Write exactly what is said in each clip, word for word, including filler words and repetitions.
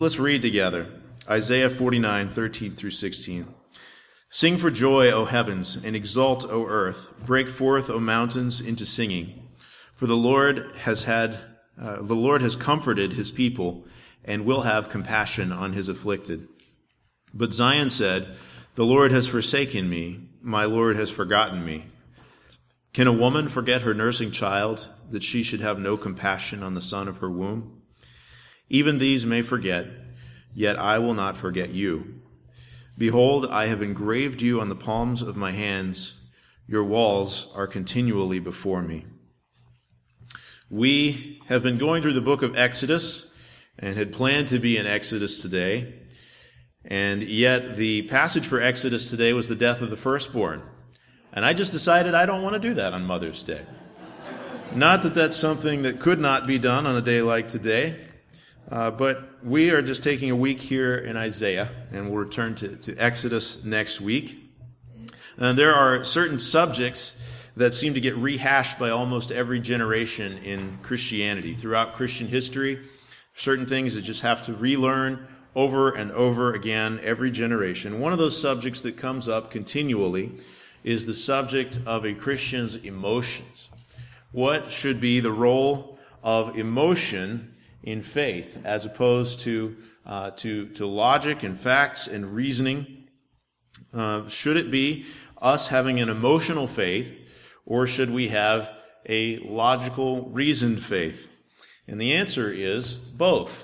Let's read together Isaiah forty-nine, thirteen through sixteen. Sing for joy, O heavens, and exult, O earth. Break forth, O mountains, into singing. For the Lord has had, uh, the Lord has comforted his people, and will have compassion on his afflicted. But Zion said, the Lord has forsaken me, my Lord has forgotten me. Can a woman forget her nursing child, that she should have no compassion on the son of her womb? Even these may forget, yet I will not forget you. Behold, I have engraved you on the palms of my hands. Your walls are continually before me. We have been going through the book of Exodus and had planned to be in Exodus today. And yet the passage for Exodus today was the death of the firstborn. And I just decided I don't want to do that on Mother's Day. Not that that's something that could not be done on a day like today. Uh, but we are just taking a week here in Isaiah, and we'll return to, to Exodus next week. And there are certain subjects that seem to get rehashed by almost every generation in Christianity. Throughout Christian history, certain things that just have to relearn over and over again every generation. One of those subjects that comes up continually is the subject of a Christian's emotions. What should be the role of emotion in faith, as opposed to uh, to to logic and facts and reasoning? Uh, should it be us having an emotional faith, or should we have a logical, reasoned faith? And the answer is both.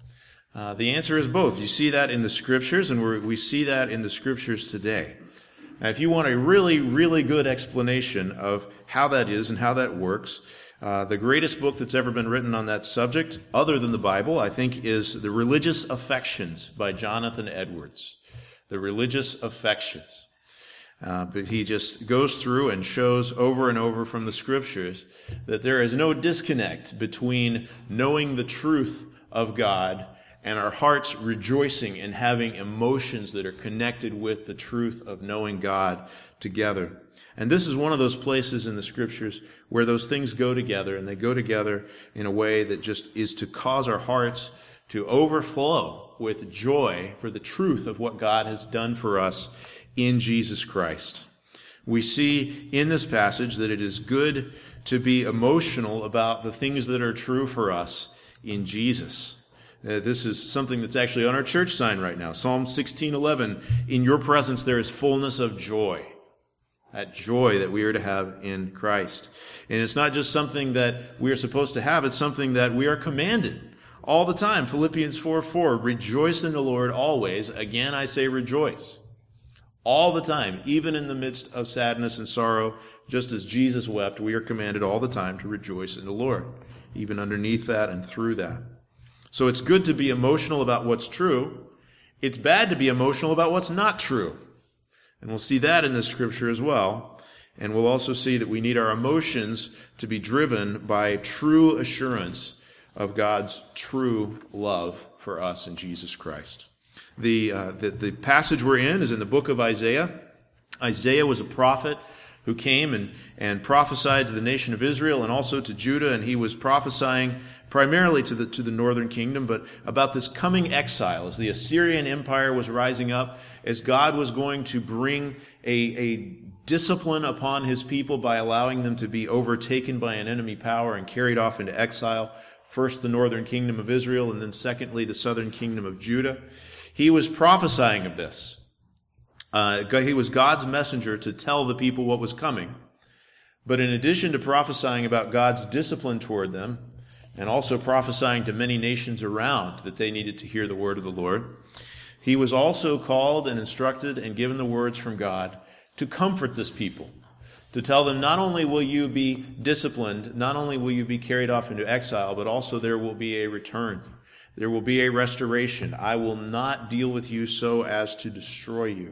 Uh, the answer is both. You see that in the Scriptures, and we're, we see that in the Scriptures today. Now, if you want a really, really good explanation of how that is and how that works, Uh, the greatest book that's ever been written on that subject, other than the Bible, I think, is The Religious Affections by Jonathan Edwards. The Religious Affections. Uh, but he just goes through and shows over and over from the Scriptures that there is no disconnect between knowing the truth of God and our hearts rejoicing and having emotions that are connected with the truth of knowing God together. And this is one of those places in the Scriptures where those things go together, and they go together in a way that just is to cause our hearts to overflow with joy for the truth of what God has done for us in Jesus Christ. We see in this passage that it is good to be emotional about the things that are true for us in Jesus. Uh, this is something that's actually on our church sign right now. Psalm sixteen eleven, in your presence there is fullness of joy. That joy that we are to have in Christ. And it's not just something that we are supposed to have, it's something that we are commanded all the time. Philippians four four, rejoice in the Lord always. Again, I say rejoice. All the time, even in the midst of sadness and sorrow, just as Jesus wept, we are commanded all the time to rejoice in the Lord, even underneath that and through that. So it's good to be emotional about what's true. It's bad to be emotional about what's not true. And we'll see that in the Scripture as well. And we'll also see that we need our emotions to be driven by true assurance of God's true love for us in Jesus Christ. The, uh, the, the passage we're in is in the book of Isaiah. Isaiah was a prophet who came and, and prophesied to the nation of Israel and also to Judah, and he was prophesying primarily to the to the northern kingdom, but about this coming exile as the Assyrian Empire was rising up, as God was going to bring a, a discipline upon his people by allowing them to be overtaken by an enemy power and carried off into exile. First, the northern kingdom of Israel, and then secondly, the southern kingdom of Judah. He was prophesying of this. Uh, he was God's messenger to tell the people what was coming. But in addition to prophesying about God's discipline toward them, and also prophesying to many nations around that they needed to hear the word of the Lord, he was also called and instructed and given the words from God to comfort this people, to tell them not only will you be disciplined, not only will you be carried off into exile, but also there will be a return. There will be a restoration. I will not deal with you so as to destroy you,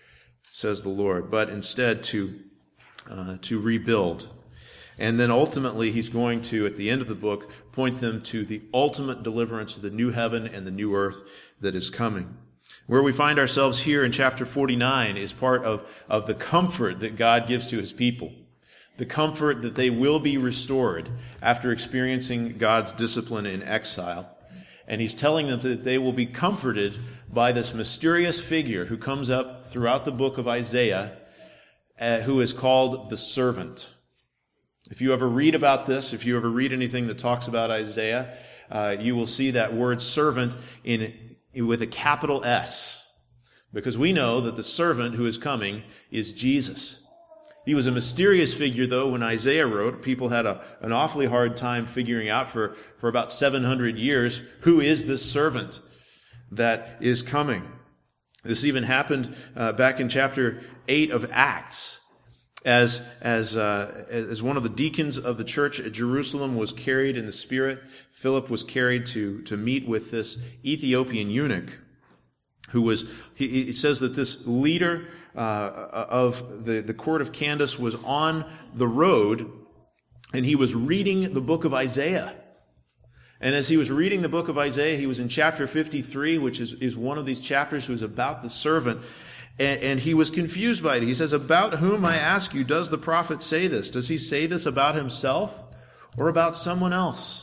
says the Lord, but instead to uh, to rebuild. And then ultimately he's going to, at the end of the book, point them to the ultimate deliverance of the new heaven and the new earth that is coming. Where we find ourselves here in chapter forty-nine is part of, of the comfort that God gives to his people. The comfort that they will be restored after experiencing God's discipline in exile. And he's telling them that they will be comforted by this mysterious figure who comes up throughout the book of Isaiah, uh, who is called the servant. If you ever read about this, if you ever read anything that talks about Isaiah, uh, you will see that word servant in with a capital S, because we know that the servant who is coming is Jesus. He was a mysterious figure, though, when Isaiah wrote. People had a, an awfully hard time figuring out for, for about seven hundred years, who is this servant that is coming. This even happened uh, back in chapter eight of Acts, as, as, uh, as one of the deacons of the church at Jerusalem was carried in the Spirit. Philip was carried to, to meet with this Ethiopian eunuch, who was, he, it says that this leader Uh, of the, the court of Candace was on the road, and he was reading the book of Isaiah. And as he was reading the book of Isaiah, he was in chapter fifty-three, which is, is one of these chapters who's about the servant, and, and he was confused by it. He says, "About whom, I ask you, does the prophet say this? Does he say this about himself or about someone else?"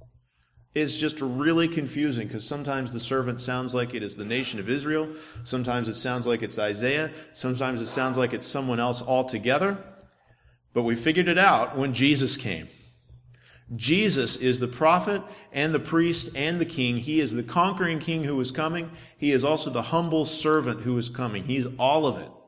It's just really confusing, because sometimes the servant sounds like it is the nation of Israel. Sometimes it sounds like it's Isaiah. Sometimes it sounds like it's someone else altogether. But we figured it out when Jesus came. Jesus is the prophet and the priest and the king. He is the conquering king who is coming. He is also the humble servant who is coming. He's all of it.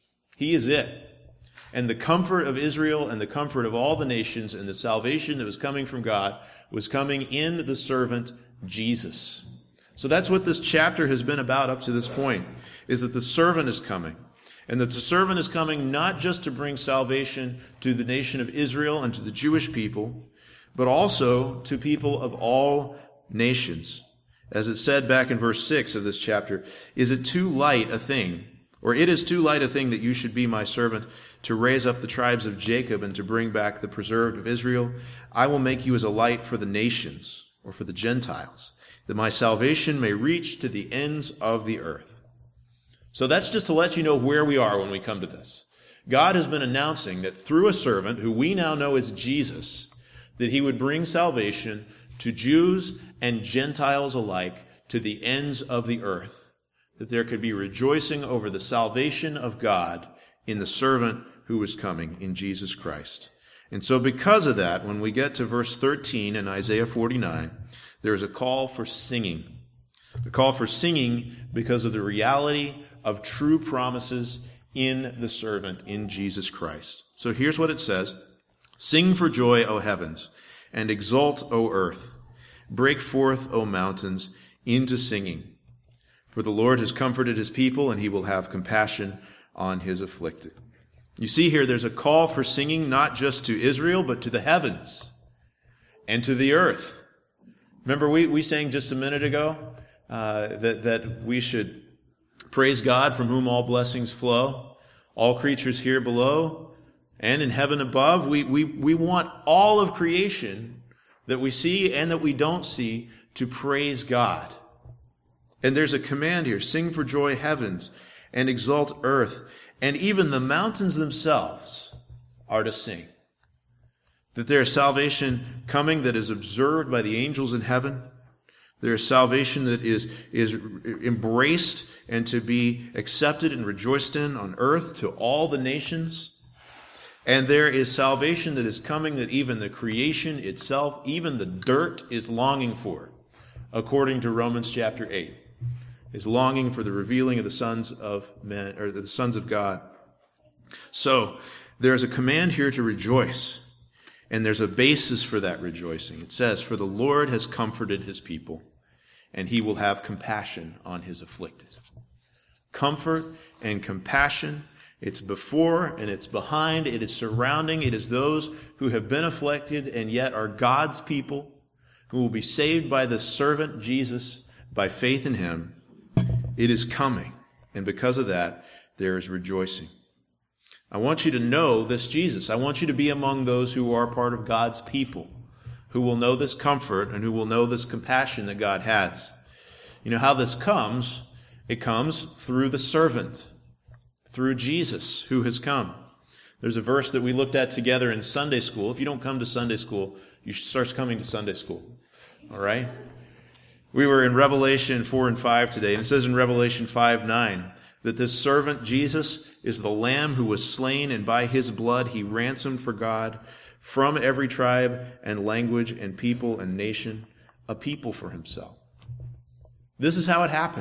He is it. And the comfort of Israel and the comfort of all the nations and the salvation that was coming from God was coming in the servant Jesus. So that's what this chapter has been about up to this point, is that the servant is coming. And that the servant is coming not just to bring salvation to the nation of Israel and to the Jewish people, but also to people of all nations. As it said back in verse six of this chapter, "Is it too light a thing, or it is too light a thing that you should be my servant, to raise up the tribes of Jacob and to bring back the preserved of Israel? I will make you as a light for the nations," or for the Gentiles, "that my salvation may reach to the ends of the earth." So that's just to let you know where we are when we come to this. God has been announcing that through a servant, who we now know as Jesus, that he would bring salvation to Jews and Gentiles alike to the ends of the earth, that there could be rejoicing over the salvation of God in the servant who was coming, in Jesus Christ. And so because of that, when we get to verse thirteen in Isaiah forty-nine, there is a call for singing. A call for singing because of the reality of true promises in the servant, in Jesus Christ. So here's what it says: "Sing for joy, O heavens, and exult, O earth. Break forth, O mountains, into singing. For the Lord has comforted his people, and he will have compassion on his afflicted." You see here, there's a call for singing not just to Israel, but to the heavens and to the earth. Remember, we, we sang just a minute ago uh, that, that we should praise God, from whom all blessings flow, all creatures here below and in heaven above. We, we, we want all of creation that we see and that we don't see to praise God. And there's a command here: "Sing for joy, heavens, and exult, earth." And even the mountains themselves are to sing. That there is salvation coming that is observed by the angels in heaven. There is salvation that is, is embraced and to be accepted and rejoiced in on earth to all the nations. And there is salvation that is coming that even the creation itself, even the dirt, is longing for, according to Romans chapter eight. Is longing for the revealing of the sons of men, or the sons of God. So there is a command here to rejoice, and there's a basis for that rejoicing. It says, "For the Lord has comforted his people, and he will have compassion on his afflicted." Comfort and compassion. It's before and it's behind. It is surrounding. It is those who have been afflicted and yet are God's people, who will be saved by the servant Jesus by faith in him. It is coming, and because of that, there is rejoicing. I want you to know this Jesus. I want you to be among those who are part of God's people, who will know this comfort and who will know this compassion that God has. You know how this comes? It comes through the servant, through Jesus who has come. There's a verse that we looked at together in Sunday school. If you don't come to Sunday school, you should start coming to Sunday school. All right? We were in Revelation four and five today, and it says in Revelation five nine that this servant Jesus is the Lamb who was slain, and by his blood he ransomed for God from every tribe and language and people and nation, a people for himself. This is how it happened.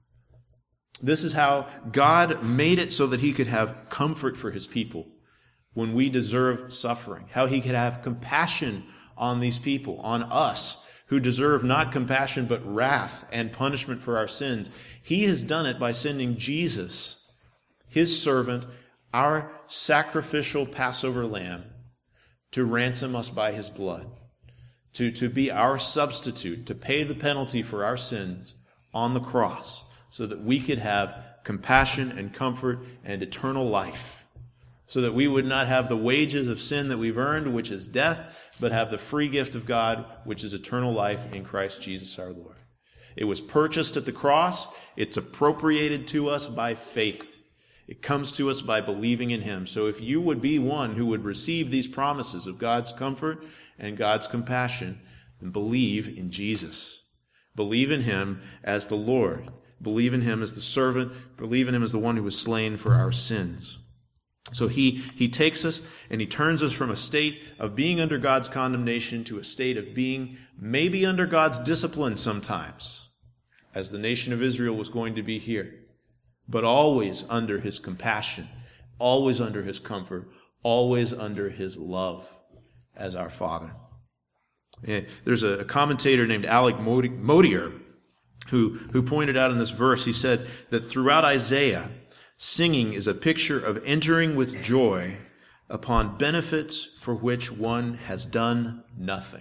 This is how God made it so that he could have comfort for his people when we deserve suffering, how he could have compassion on these people, on us, who deserve not compassion but wrath and punishment for our sins. He has done it by sending Jesus, his servant, our sacrificial Passover lamb, to ransom us by his blood, to, to be our substitute, to pay the penalty for our sins on the cross, so that we could have compassion and comfort and eternal life, so that we would not have the wages of sin that we've earned, which is death, but have the free gift of God, which is eternal life in Christ Jesus our Lord. It was purchased at the cross. It's appropriated to us by faith. It comes to us by believing in him. So if you would be one who would receive these promises of God's comfort and God's compassion, then believe in Jesus. Believe in him as the Lord. Believe in him as the servant. Believe in him as the one who was slain for our sins. So he, he takes us and he turns us from a state of being under God's condemnation to a state of being maybe under God's discipline sometimes, as the nation of Israel was going to be here, but always under his compassion, always under his comfort, always under his love as our Father. And there's a commentator named Alec Modier who, who pointed out in this verse, he said that throughout Isaiah, singing is a picture of entering with joy upon benefits for which one has done nothing.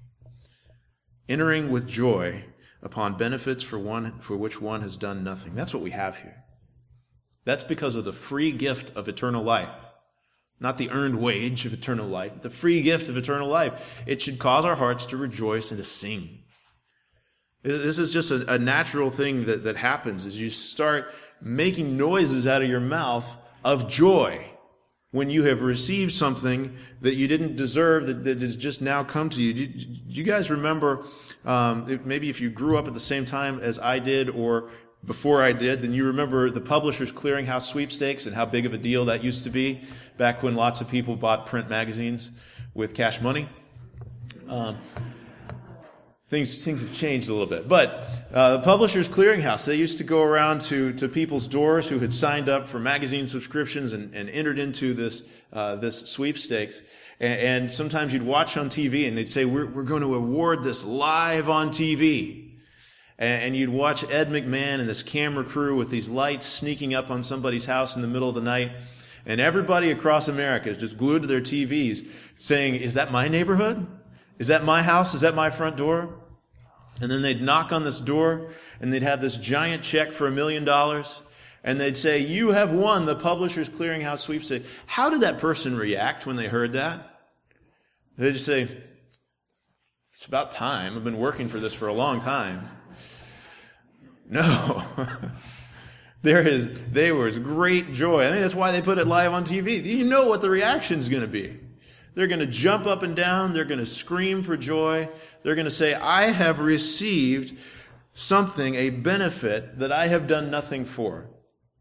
Entering with joy upon benefits for one for which one has done nothing. That's what we have here. That's because of the free gift of eternal life. Not the earned wage of eternal life, but the free gift of eternal life. It should cause our hearts to rejoice and to sing. This is just a, a natural thing that, that happens as you start making noises out of your mouth of joy when you have received something that you didn't deserve, that, that has just now come to you. Do you, do you guys remember, um, if, maybe if you grew up at the same time as I did or before I did, then you remember the Publishers Clearinghouse sweepstakes and how big of a deal that used to be back when lots of people bought print magazines with cash money. Um, Things things have changed a little bit. But uh, the Publishers Clearinghouse, they used to go around to, to people's doors who had signed up for magazine subscriptions and, and entered into this uh, this sweepstakes. And, and sometimes you'd watch on T V and they'd say, we're, we're going to award this live on T V. And, and you'd watch Ed McMahon and this camera crew with these lights sneaking up on somebody's house in the middle of the night. And everybody across America is just glued to their T Vs saying, is that my neighborhood? Is that my house? Is that my front door? And then they'd knock on this door, and they'd have this giant check for a million dollars, and they'd say, you have won the Publishers Clearinghouse sweepstakes. How did that person react when they heard that? They'd just say, it's about time. I've been working for this for a long time. No. There is, there was great joy. I think that's why they put it live on T V. You know what the reaction's going to be. They're going to jump up and down. They're going to scream for joy. They're going to say, I have received something, a benefit that I have done nothing for.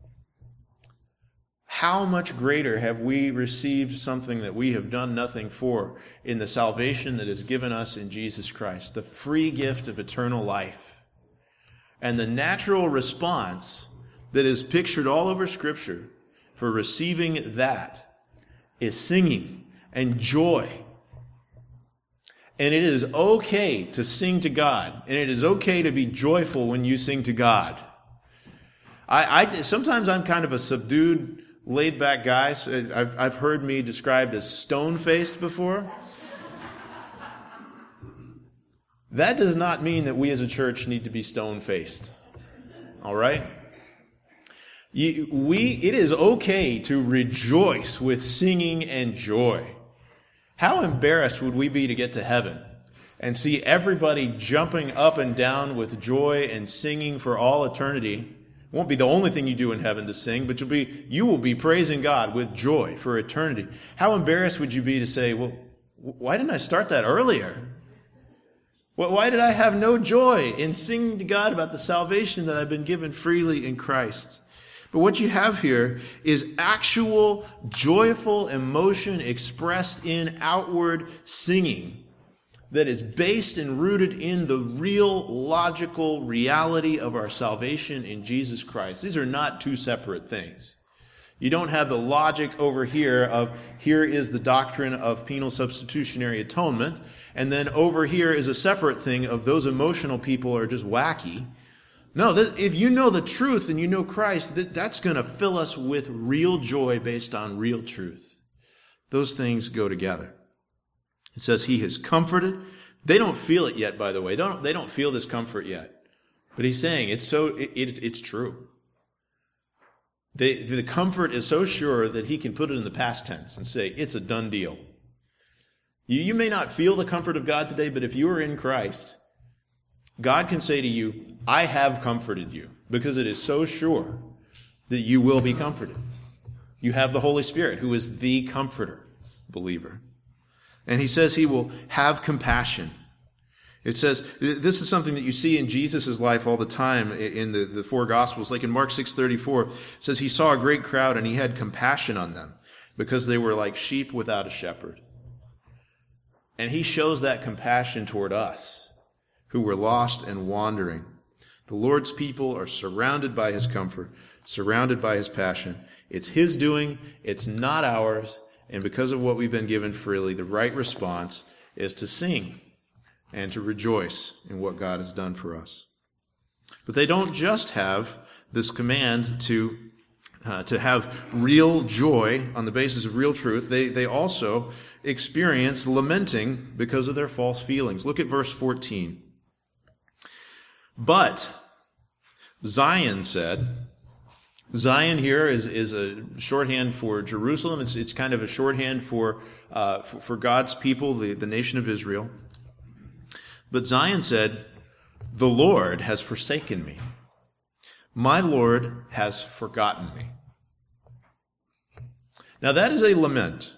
How much greater have we received something that we have done nothing for in the salvation that is given us in Jesus Christ, the free gift of eternal life. And the natural response that is pictured all over Scripture for receiving that is singing and joy. And it is okay to sing to God. And it is okay to be joyful when you sing to God. I, I sometimes I'm kind of a subdued, laid-back guy. So I've, I've heard me described as stone-faced before. That does not mean that we as a church need to be stone-faced. All right? You, we, it is okay to rejoice with singing and joy. How embarrassed would we be to get to heaven and see everybody jumping up and down with joy and singing for all eternity? It won't be the only thing you do in heaven to sing, but you'll be, you will be praising God with joy for eternity. How embarrassed would you be to say, well, why didn't I start that earlier? Why did I have no joy in singing to God about the salvation that I've been given freely in Christ? But what you have here is actual joyful emotion expressed in outward singing that is based and rooted in the real logical reality of our salvation in Jesus Christ. These are not two separate things. You don't have the logic over here of here is the doctrine of penal substitutionary atonement, and then over here is a separate thing of those emotional people are just wacky. No, that, if you know the truth and you know Christ, that, that's going to fill us with real joy based on real truth. Those things go together. It says he has comforted. They don't feel it yet, by the way. They don't, they don't feel this comfort yet. But he's saying it's so it, it, it's true. They, the comfort is so sure that he can put it in the past tense and say it's a done deal. You, you may not feel the comfort of God today, but if you are in Christ, God can say to you, I have comforted you, because it is so sure that you will be comforted. You have the Holy Spirit, who is the comforter, believer. And he says he will have compassion. It says, this is something that you see in Jesus' life all the time in the, the four Gospels. Like in Mark six thirty-four, it says he saw a great crowd and he had compassion on them because they were like sheep without a shepherd. And he shows that compassion toward us, who were lost and wandering. The Lord's people are surrounded by his comfort, surrounded by his passion. It's his doing, it's not ours, and because of what we've been given freely, the right response is to sing and to rejoice in what God has done for us. But they don't just have this command to uh, to have real joy on the basis of real truth. They, they also experience lamenting because of their false feelings. Look at verse fourteen. But Zion said, Zion here is, is a shorthand for Jerusalem. It's, it's kind of a shorthand for, uh, for, for God's people, the, the nation of Israel. But Zion said, the Lord has forsaken me. My Lord has forgotten me. Now that is a lament.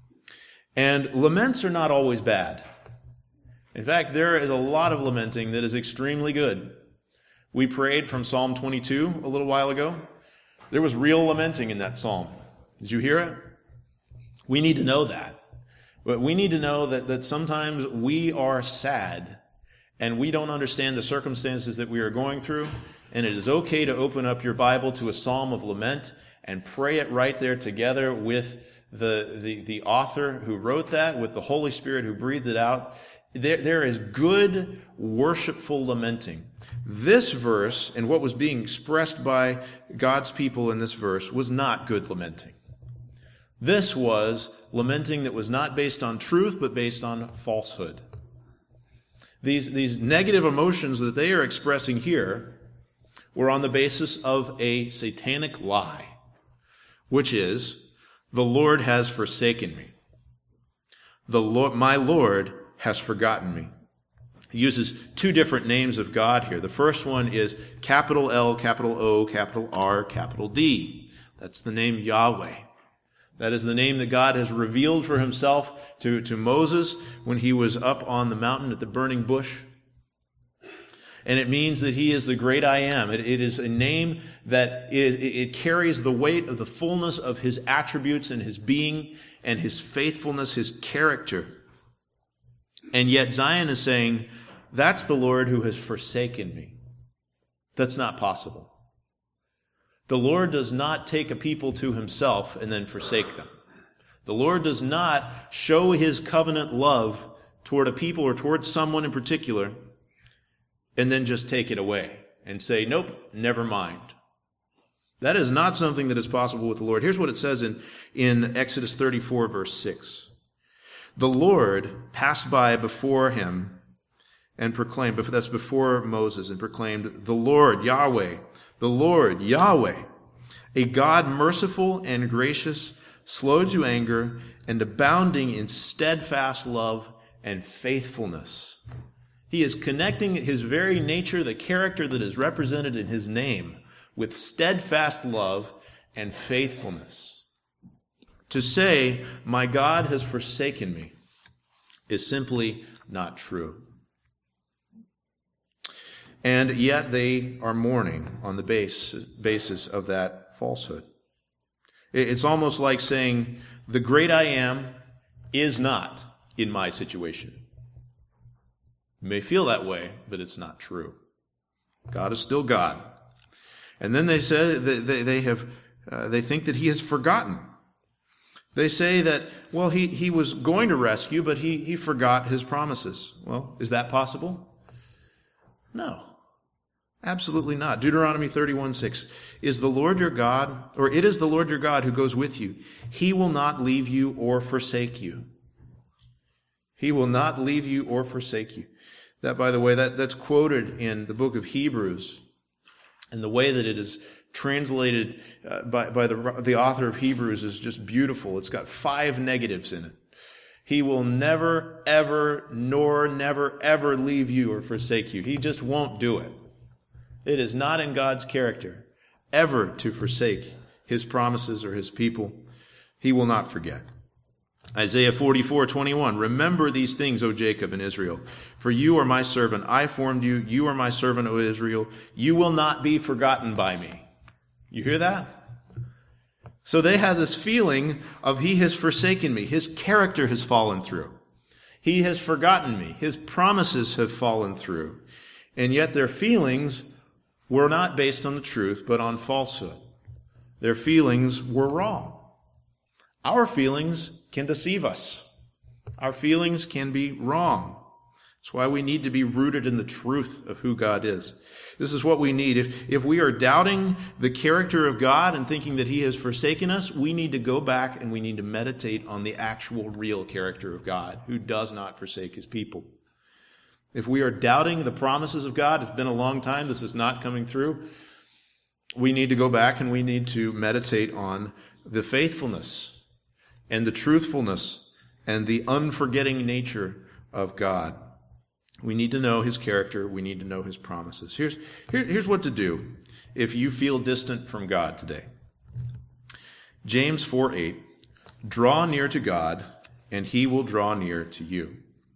And laments are not always bad. In fact, there is a lot of lamenting that is extremely good. We prayed from Psalm twenty-two a little while ago. There was real lamenting in that psalm. Did you hear it? We need to know that. But we need to know that, that sometimes we are sad and we don't understand the circumstances that we are going through. And it is okay to open up your Bible to a psalm of lament and pray it right there together with the, the, the author who wrote that, with the Holy Spirit who breathed it out. There, there is good, worshipful lamenting. This verse, and what was being expressed by God's people in this verse, was not good lamenting. This was lamenting that was not based on truth, but based on falsehood. These, these negative emotions that they are expressing here were on the basis of a satanic lie, which is, the Lord has forsaken me. The Lord, my Lord has forgotten me. He uses two different names of God here. The first one is capital L, capital O, capital R, capital D. That's the name Yahweh. That is the name that God has revealed for himself to, to Moses when he was up on the mountain at the burning bush. And it means that he is the great I am. It, it is a name that is, it carries the weight of the fullness of his attributes and his being and his faithfulness, his character. And yet Zion is saying, that's the Lord who has forsaken me. That's not possible. The Lord does not take a people to himself and then forsake them. The Lord does not show his covenant love toward a people or toward someone in particular and then just take it away and say, nope, never mind. That is not something that is possible with the Lord. Here's what it says in, in Exodus thirty-four, verse six. The Lord passed by before him and proclaimed, that's before Moses, and proclaimed, the Lord, Yahweh, the Lord, Yahweh, a God merciful and gracious, slow to anger, and abounding in steadfast love and faithfulness. He is connecting his very nature, the character that is represented in his name, with steadfast love and faithfulness. To say, my God has forsaken me, is simply not true. and yet they are mourning on the base, basis of that falsehood. It's almost like saying, the great I am is not in my situation. You may feel that way, but it's not true. God is still God. And then they say that they, they have, uh, they think that he has forgotten. They say that, well, he, he was going to rescue, but he, he forgot his promises. Well, is that possible? No, absolutely not. Deuteronomy thirty-one six, is the Lord your God, or it is the Lord your God who goes with you. He will not leave you or forsake you. He will not leave you or forsake you. That, by the way, that, that's quoted in the book of Hebrews. And the way that it is translated uh, by, by the, the author of Hebrews is just beautiful. It's got five negatives in it. He will never, ever, nor never, ever leave you or forsake you. He just won't do it. It is not in God's character ever to forsake his promises or his people. He will not forget. Isaiah forty-four twenty-one, remember these things, O Jacob and Israel, for you are my servant. I formed you. You are my servant, O Israel. You will not be forgotten by me. You hear that? So they had this feeling of he has forsaken me. His character has fallen through. He has forgotten me. His promises have fallen through. And yet their feelings were not based on the truth, but on falsehood. Their feelings were wrong. Our feelings can deceive us. Our feelings can be wrong. That's why we need to be rooted in the truth of who God is. This is what we need. If, if we are doubting the character of God and thinking that he has forsaken us, we need to go back and we need to meditate on the actual real character of God, who does not forsake his people. If we are doubting the promises of God, it's been a long time, this is not coming through, we need to go back and we need to meditate on the faithfulness and the truthfulness and the unforgetting nature of God. We need to know his character. We need to know his promises. Here's, here, here's what to do if you feel distant from God today. James four eight, draw near to God, and he will draw near to you.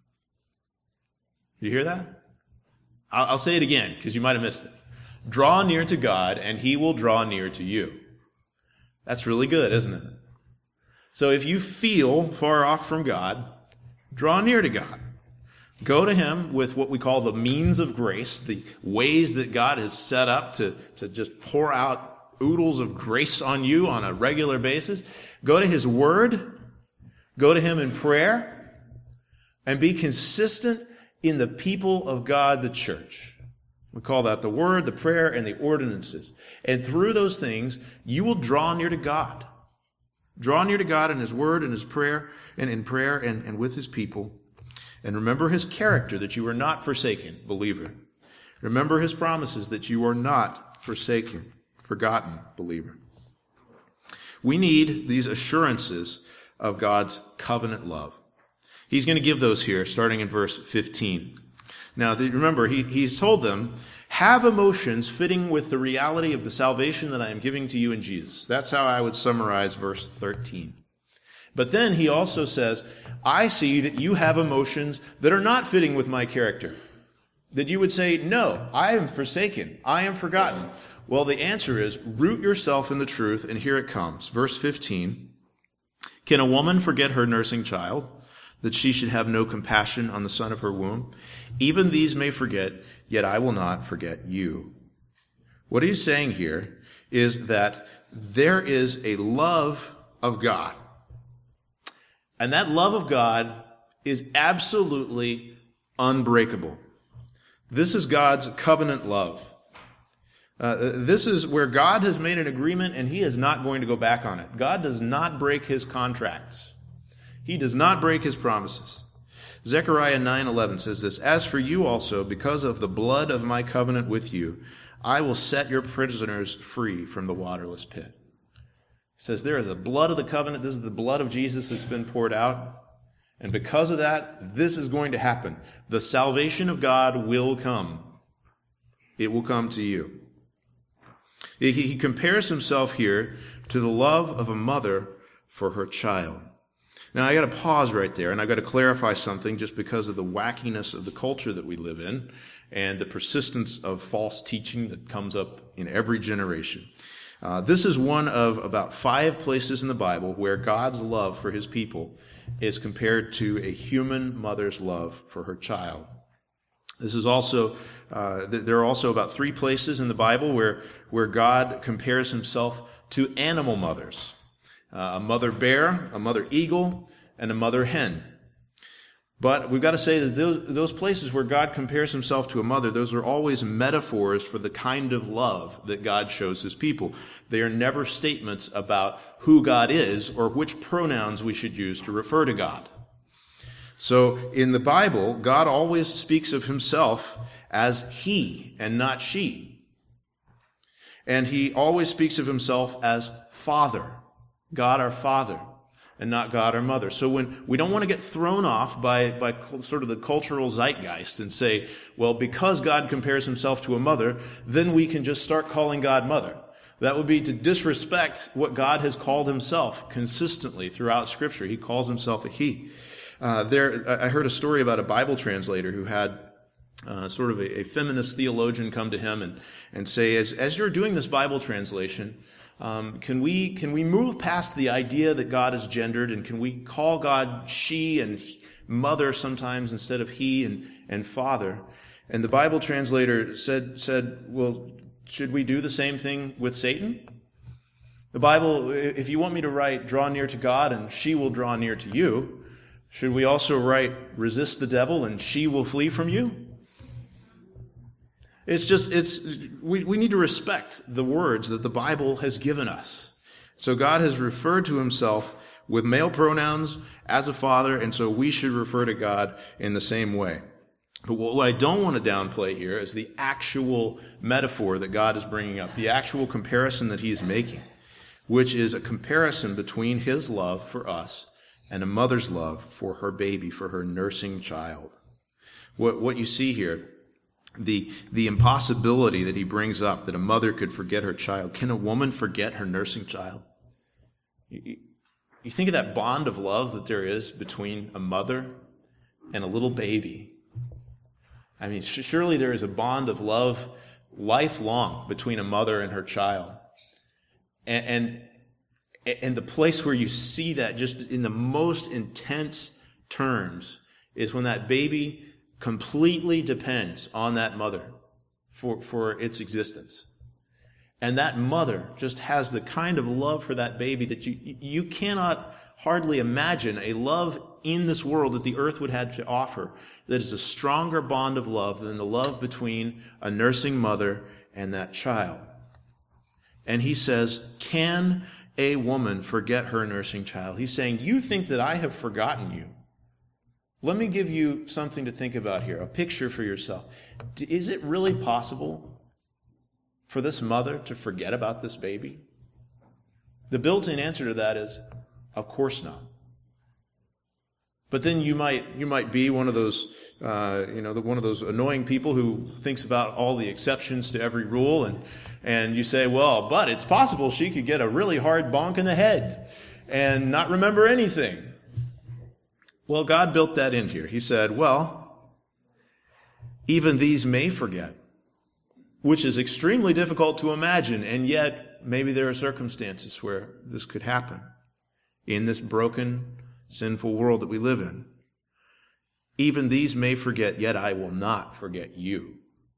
You hear that? I'll, I'll say it again, because you might have missed it. Draw near to God, and he will draw near to you. That's really good, isn't it? So if you feel far off from God, draw near to God. Go to him with what we call the means of grace, the ways that God has set up to, to just pour out oodles of grace on you on a regular basis. Go to his word. Go to him in prayer. And be consistent in the people of God, the church. We call that the word, the prayer, and the ordinances. And through those things, you will draw near to God. Draw near to God in his word and his prayer and in prayer and, and with his people. And remember his character, that you are not forsaken, believer. Remember his promises, that you are not forsaken, forgotten, believer. We need these assurances of God's covenant love. He's going to give those here, starting in verse fifteen. Now, remember, he, he's told them, have emotions fitting with the reality of the salvation that I am giving to you in Jesus. That's how I would summarize verse thirteen. But then he also says, I see that you have emotions that are not fitting with my character. That you would say, no, I am forsaken. I am forgotten. Well, the answer is, root yourself in the truth, and here it comes. Verse fifteen, can a woman forget her nursing child, that she should have no compassion on the son of her womb? Even these may forget, yet I will not forget you. What he's saying here is that there is a love of God. And that love of God is absolutely unbreakable. This is God's covenant love. Uh, this is where God has made an agreement and he is not going to go back on it. God does not break his contracts. He does not break his promises. Zechariah nine eleven says this, as for you also, because of the blood of my covenant with you, I will set your prisoners free from the waterless pit. He says there is the blood of the covenant. This is the blood of Jesus that's been poured out. And because of that, this is going to happen. The salvation of God will come. It will come to you. He, he compares himself here to the love of a mother for her child. Now, I got to pause right there, and I got to clarify something just because of the wackiness of the culture that we live in and the persistence of false teaching that comes up in every generation. Uh, this is one of about five places in the Bible where God's love for his people is compared to a human mother's love for her child. This is also, uh, there are also about three places in the Bible where, where God compares himself to animal mothers. Uh, a mother bear, a mother eagle, and a mother hen. But we've got to say that those, those places where God compares himself to a mother, those are always metaphors for the kind of love that God shows his people. They are never statements about who God is or which pronouns we should use to refer to God. So in the Bible, God always speaks of himself as he and not she. And he always speaks of himself as Father, God our Father, and not God our Mother. So when we don't want to get thrown off by, by sort of the cultural zeitgeist and say, well, because God compares himself to a mother, then we can just start calling God Mother. That would be to disrespect what God has called himself consistently throughout Scripture. He calls himself a he. Uh, there, I heard a story about a Bible translator who had uh, sort of a, a feminist theologian come to him and, and say, as, as you're doing this Bible translation, Um, can we can we move past the idea that God is gendered, and can we call God she and mother sometimes instead of he and, and father? And the Bible translator said said, well, should we do the same thing with Satan? The Bible, if you want me to write, draw near to God and she will draw near to you, should we also write, resist the devil and she will flee from you? It's just, it's, we, we need to respect the words that the Bible has given us. So God has referred to himself with male pronouns as a father, and so we should refer to God in the same way. But what I don't want to downplay here is the actual metaphor that God is bringing up, the actual comparison that he is making, which is a comparison between his love for us and a mother's love for her baby, for her nursing child. What, what you see here, The the impossibility that he brings up, that a mother could forget her child. Can a woman forget her nursing child? You, you think of that bond of love that there is between a mother and a little baby. I mean, surely there is a bond of love lifelong between a mother and her child. And, and, and the place where you see that just in the most intense terms is when that baby completely depends on that mother for, for its existence. And that mother just has the kind of love for that baby that you, you cannot hardly imagine a love in this world that the earth would have to offer that is a stronger bond of love than the love between a nursing mother and that child. And he says, can a woman forget her nursing child? He's saying, you think that I have forgotten you. Let me give you something to think about here, a picture for yourself. Is it really possible for this mother to forget about this baby? The built-in answer to that is, of course not. But then you might you might be one of those uh, you know one of those annoying people who thinks about all the exceptions to every rule, and and you say, well, but it's possible she could get a really hard bonk in the head and not remember anything. Well, God built that in here. He said, well, even these may forget, which is extremely difficult to imagine, and yet maybe there are circumstances where this could happen in this broken, sinful world that we live in. Even these may forget, yet I will not forget you.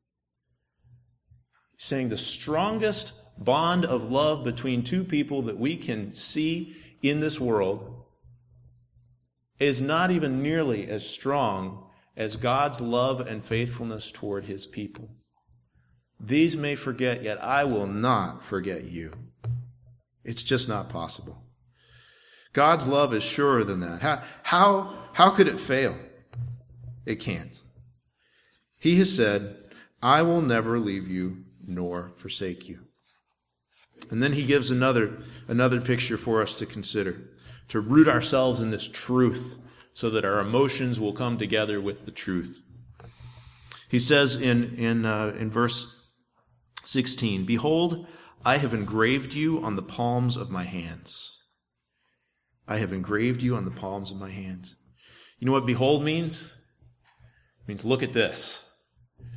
He's saying the strongest bond of love between two people that we can see in this world is not even nearly as strong as God's love and faithfulness toward his people. These may forget, yet I will not forget you. It's just not possible. God's love is surer than that. How, how, how could it fail? It can't. He has said, I will never leave you nor forsake you. And then he gives another, another picture for us to consider, to root ourselves in this truth so that our emotions will come together with the truth. He says in, in, uh, in verse sixteen, behold, I have engraved you on the palms of my hands. I have engraved you on the palms of my hands. You know what behold means? It means look at this.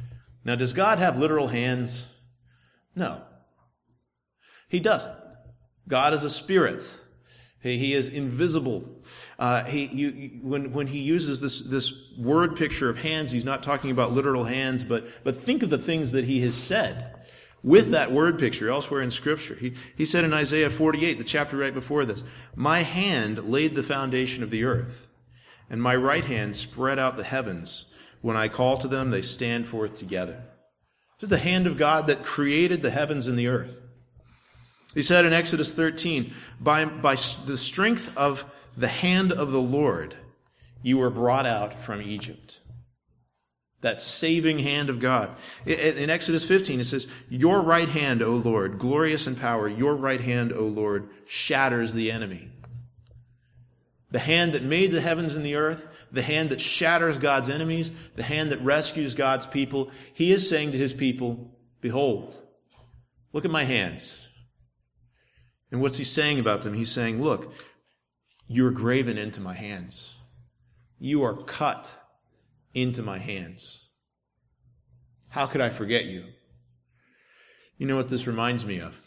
Now, does God have literal hands? No. He doesn't. God is a spirit. He, he is invisible. Uh, he, you, you, when, when he uses this, this word picture of hands, he's not talking about literal hands, but, but think of the things that he has said with that word picture elsewhere in Scripture. He, he said in Isaiah forty-eight, the chapter right before this, "My hand laid the foundation of the earth, and my right hand spread out the heavens. When I call to them, they stand forth together." This is the hand of God that created the heavens and the earth. He said in Exodus thirteen, by, by the strength of the hand of the Lord, you were brought out from Egypt. That saving hand of God. In Exodus fifteen, it says, "Your right hand, O Lord, glorious in power, your right hand, O Lord, shatters the enemy." The hand that made the heavens and the earth, the hand that shatters God's enemies, the hand that rescues God's people. He is saying to his people, "Behold, look at my hands." And what's he saying about them? He's saying, look, you are graven into my hands. You are cut into my hands. How could I forget you? You know what this reminds me of?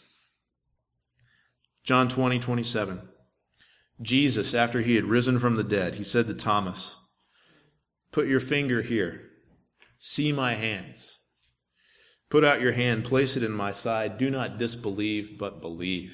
John twenty, twenty-seven. Jesus, after he had risen from the dead, he said to Thomas, "Put your finger here. See my hands. Put out your hand, place it in my side. Do not disbelieve, but believe."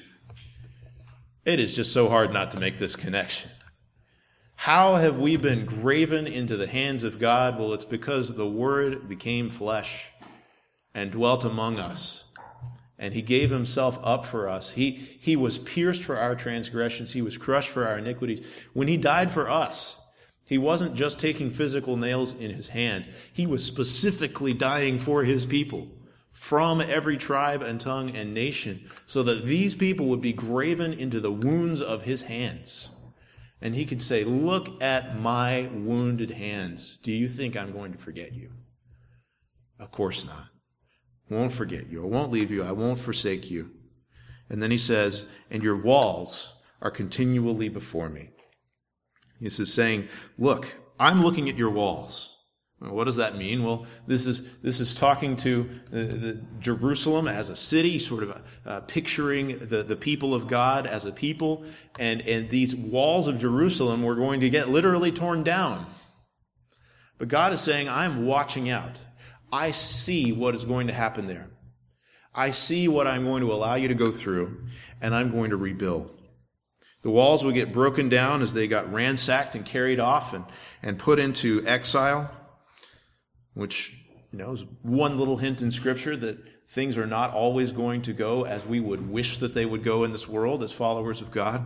It is just so hard not to make this connection. How have we been graven into the hands of God? Well, it's because the Word became flesh and dwelt among us. And he gave himself up for us. He, he was pierced for our transgressions. He was crushed for our iniquities. When he died for us, he wasn't just taking physical nails in his hands. He was specifically dying for his people from every tribe and tongue and nation, so that these people would be graven into the wounds of his hands. And he could say, "Look at my wounded hands. Do you think I'm going to forget you?" Of course not. I won't forget you. I won't leave you. I won't forsake you. And then he says, "And your walls are continually before me." This is saying, look, I'm looking at your walls. Well, what does that mean? Well, this is this is talking to the, the Jerusalem as a city, sort of uh, picturing the, the people of God as a people. And, and these walls of Jerusalem were going to get literally torn down. But God is saying, I'm watching out. I see what is going to happen there. I see what I'm going to allow you to go through, and I'm going to rebuild. The walls will get broken down as they got ransacked and carried off and, and put into exile, which, you know, is one little hint in Scripture that things are not always going to go as we would wish that they would go in this world as followers of God.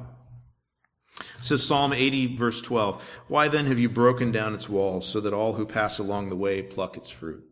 It says Psalm eighty, verse twelve, "Why then have you broken down its walls so that all who pass along the way pluck its fruit?"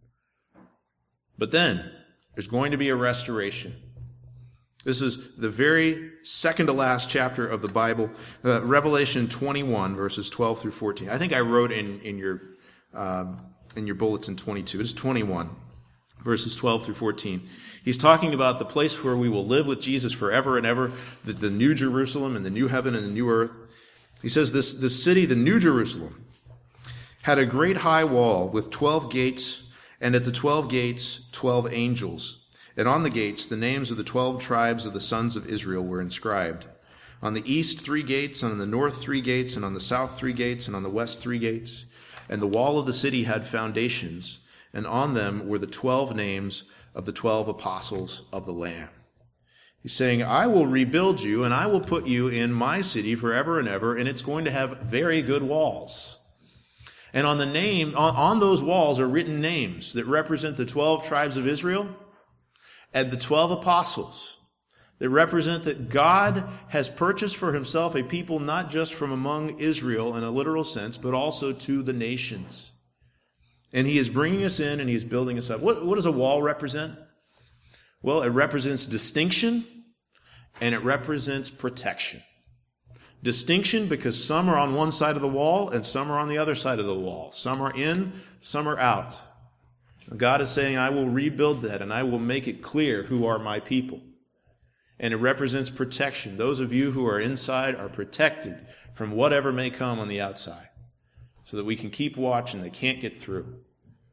But then there's going to be a restoration. This is the very second to last chapter of the Bible, uh, Revelation twenty-one, verses twelve through fourteen. I think I wrote in, in your um, in your bulletin twenty-two. It's twenty-one, verses twelve through fourteen. He's talking about the place where we will live with Jesus forever and ever, the, the new Jerusalem and the new heaven and the new earth. He says this, this city, the new Jerusalem, had a great high wall with twelve gates, and at the twelve gates, twelve angels. And on the gates, the names of the twelve tribes of the sons of Israel were inscribed. On the east, three gates, and on the north, three gates, and on the south, three gates, and on the west, three gates. And the wall of the city had foundations, and on them were the twelve names of the twelve apostles of the Lamb. He's saying, I will rebuild you, and I will put you in my city forever and ever, and it's going to have very good walls. And on the name, on, on those walls are written names that represent the twelve tribes of Israel and the twelve apostles. They represent that God has purchased for himself a people not just from among Israel in a literal sense, but also to the nations. And he is bringing us in and he is building us up. What, what does a wall represent? Well, it represents distinction and it represents protection. Distinction because some are on one side of the wall and some are on the other side of the wall. Some are in, some are out. God is saying, I will rebuild that and I will make it clear who are my people. And it represents protection. Those of you who are inside are protected from whatever may come on the outside, so that we can keep watch and they can't get through.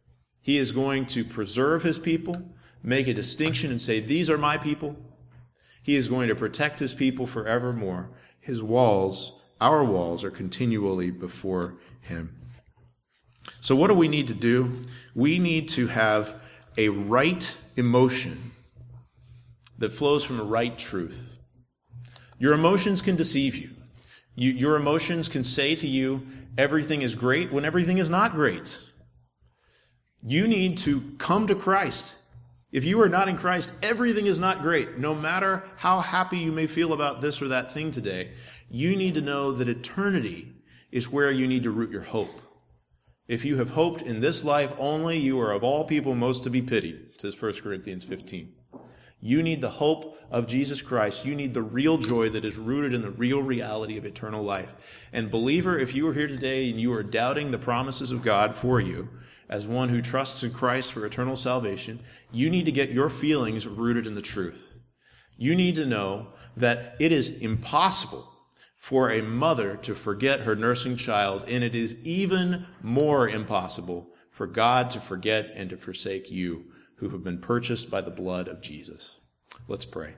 He is going to preserve his people, make a distinction and say, these are my people. He is going to protect his people forevermore. His walls, our walls, are continually before him. So what do we need to do? We need to have a right emotion that flows from a right truth. Your emotions can deceive you. you. Your emotions can say to you, everything is great when everything is not great. You need to come to Christ. If you are not in Christ, everything is not great. No matter how happy you may feel about this or that thing today, you need to know that eternity is where you need to root your hope. If you have hoped in this life only, you are of all people most to be pitied, says First Corinthians fifteen. You need the hope of Jesus Christ. You need the real joy that is rooted in the real reality of eternal life. And believer, if you are here today and you are doubting the promises of God for you, as one who trusts in Christ for eternal salvation, you need to get your feelings rooted in the truth. You need to know that it is impossible for a mother to forget her nursing child, and it is even more impossible for God to forget and to forsake you, who have been purchased by the blood of Jesus. Let's pray.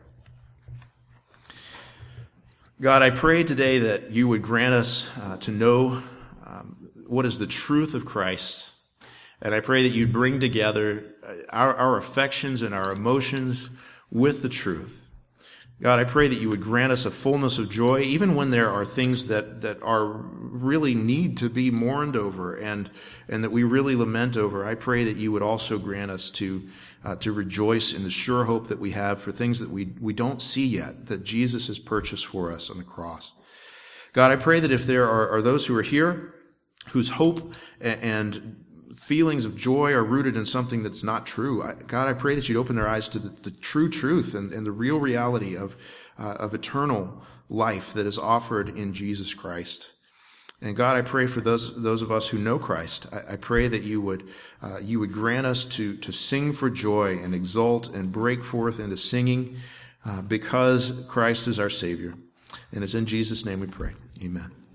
God, I pray today that you would grant us uh, to know um, what is the truth of Christ. And I pray that you'd bring together our, our affections and our emotions with the truth. God, I pray that you would grant us a fullness of joy, even when there are things that, that are really need to be mourned over and, and that we really lament over. I pray that you would also grant us to, uh, to rejoice in the sure hope that we have for things that we, we don't see yet, that Jesus has purchased for us on the cross. God, I pray that if there are, are those who are here whose hope and feelings of joy are rooted in something that's not true, I, God, I pray that you'd open their eyes to the, the true truth and, and the real reality of, uh, of eternal life that is offered in Jesus Christ. And God, I pray for those those of us who know Christ. I, I pray that you would uh, you would grant us to to sing for joy and exult and break forth into singing uh, because Christ is our Savior. And it's in Jesus' name we pray. Amen.